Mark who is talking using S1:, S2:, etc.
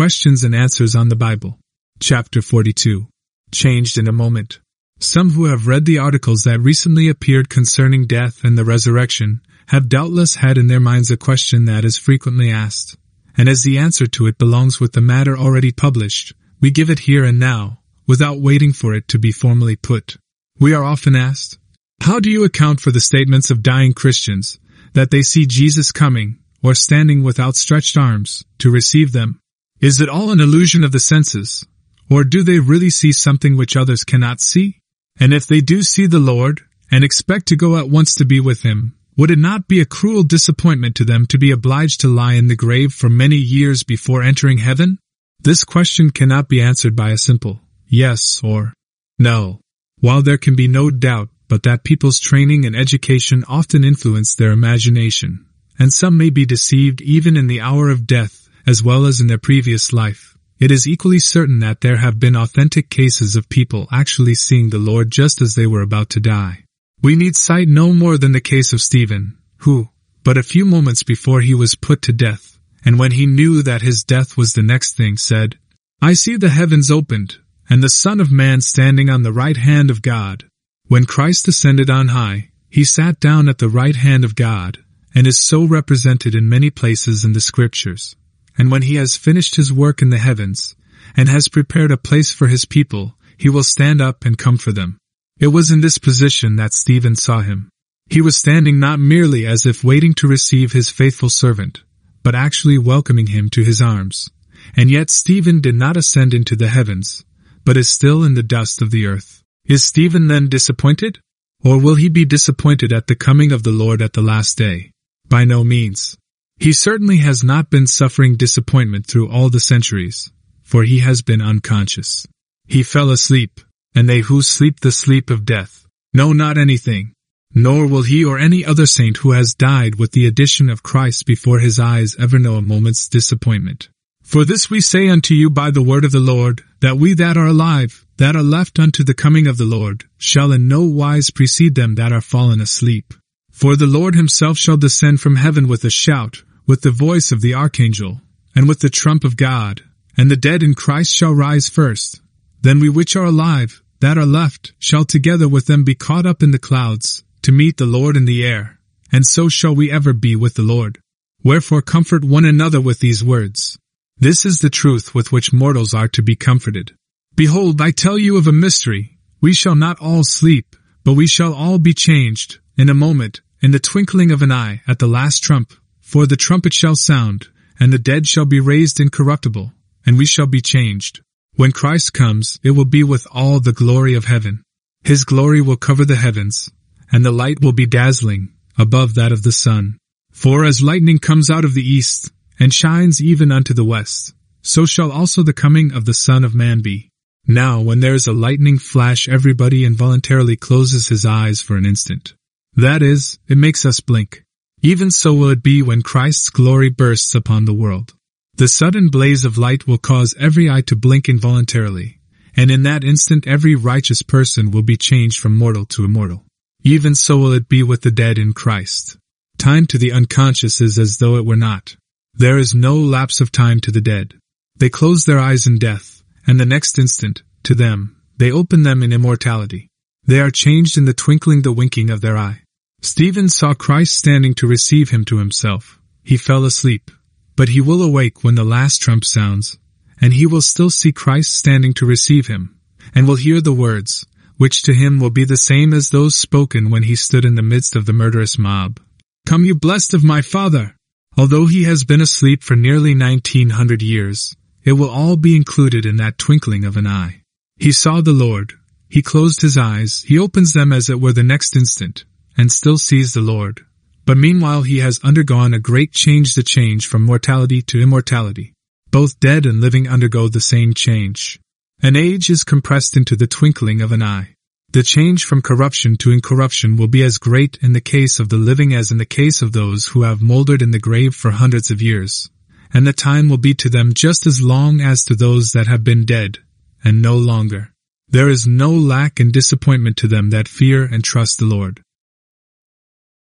S1: Questions and Answers on the Bible. Chapter 42. Changed in a Moment. Some who have read the articles that recently appeared concerning death and the resurrection have doubtless had in their minds a question that is frequently asked, and as the answer to it belongs with the matter already published, we give it here and now, without waiting for it to be formally put. We are often asked, how do you account for the statements of dying Christians that they see Jesus coming, or standing with outstretched arms, to receive them? Is it all an illusion of the senses, or do they really see something which others cannot see? And if they do see the Lord, and expect to go at once to be with Him, would it not be a cruel disappointment to them to be obliged to lie in the grave for many years before entering heaven? This question cannot be answered by a simple yes or no. While there can be no doubt but that people's training and education often influence their imagination, and some may be deceived even in the hour of death as well as in their previous life, it is equally certain that there have been authentic cases of people actually seeing the Lord just as they were about to die. We need cite no more than the case of Stephen, who, but a few moments before he was put to death, and when he knew that his death was the next thing, said, "I see the heavens opened, and the Son of Man standing on the right hand of God." When Christ ascended on high, he sat down at the right hand of God, and is so represented in many places in the Scriptures. And when he has finished his work in the heavens, and has prepared a place for his people, he will stand up and come for them. It was in this position that Stephen saw him. He was standing not merely as if waiting to receive his faithful servant, but actually welcoming him to his arms. And yet Stephen did not ascend into the heavens, but is still in the dust of the earth. Is Stephen then disappointed? Or will he be disappointed at the coming of the Lord at the last day? By no means. He certainly has not been suffering disappointment through all the centuries, for he has been unconscious. He fell asleep, and they who sleep the sleep of death know not anything, nor will he or any other saint who has died with the addition of Christ before his eyes ever know a moment's disappointment. For this we say unto you by the word of the Lord, that we that are alive, that are left unto the coming of the Lord, shall in no wise precede them that are fallen asleep. For the Lord himself shall descend from heaven with a shout, with the voice of the archangel, and with the trump of God, and the dead in Christ shall rise first. Then we which are alive, that are left, shall together with them be caught up in the clouds, to meet the Lord in the air, and so shall we ever be with the Lord. Wherefore comfort one another with these words. This is the truth with which mortals are to be comforted. Behold, I tell you of a mystery. We shall not all sleep, but we shall all be changed, in a moment, in the twinkling of an eye, at the last trump. For the trumpet shall sound, and the dead shall be raised incorruptible, and we shall be changed. When Christ comes, it will be with all the glory of heaven. His glory will cover the heavens, and the light will be dazzling, above that of the sun. For as lightning comes out of the east, and shines even unto the west, so shall also the coming of the Son of Man be. Now when there is a lightning flash, everybody involuntarily closes his eyes for an instant. That is, it makes us blink. Even so will it be when Christ's glory bursts upon the world. The sudden blaze of light will cause every eye to blink involuntarily, and in that instant every righteous person will be changed from mortal to immortal. Even so will it be with the dead in Christ. Time to the unconscious is as though it were not. There is no lapse of time to the dead. They close their eyes in death, and the next instant, to them, they open them in immortality. They are changed in the twinkling the winking of their eye. Stephen saw Christ standing to receive him to himself. He fell asleep, but he will awake when the last trump sounds, and he will still see Christ standing to receive him, and will hear the words, which to him will be the same as those spoken when he stood in the midst of the murderous mob. Come, you blessed of my Father! Although he has been asleep for nearly 1900 years, it will all be included in that twinkling of an eye. He saw the Lord. He closed his eyes. He opens them as it were the next instant, and still sees the Lord. But meanwhile he has undergone a great change, the change from mortality to immortality. Both dead and living undergo the same change. An age is compressed into the twinkling of an eye. The change from corruption to incorruption will be as great in the case of the living as in the case of those who have mouldered in the grave for hundreds of years, and the time will be to them just as long as to those that have been dead, and no longer. There is no lack and disappointment to them that fear and trust the Lord.